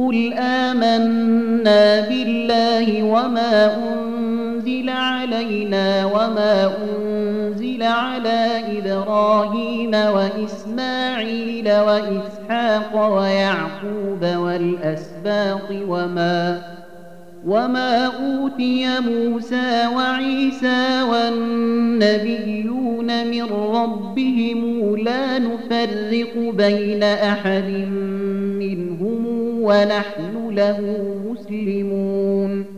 قل آمنا بالله وما أنزل علينا وما أنزل على إبراهيم وإسماعيل وإسحاق ويعقوب والأسباط وما أوتي موسى وعيسى والنبيون من ربهم لا نفرق بين أحد منهم ونحن له مسلمون